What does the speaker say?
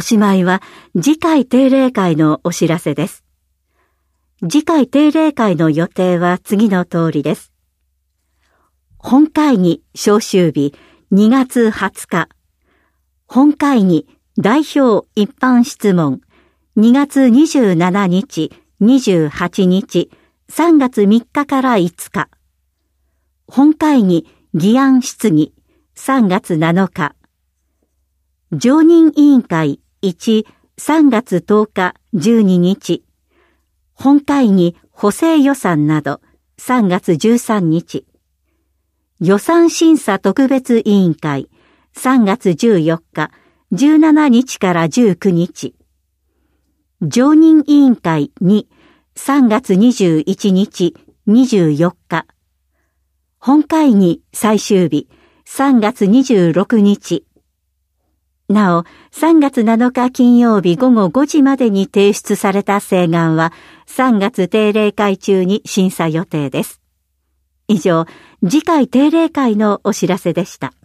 しまいは次回定例会のお知らせです。次回定例会の予定は次の通りです。本会議召集日2月20日。本会議代表一般質問2月27日、28日、3月3日から5日。本会議議案質疑3月7日。常任委員会1、3月10日、12日。本会議補正予算など3月13日。予算審査特別委員会3月14日、17日から19日。常任委員会2、3月21日、24日。本会議最終日3月26日。なお、3月7日金曜日午後5時までに提出された請願は3月定例会中に審査予定です。以上、次回定例会のお知らせでした。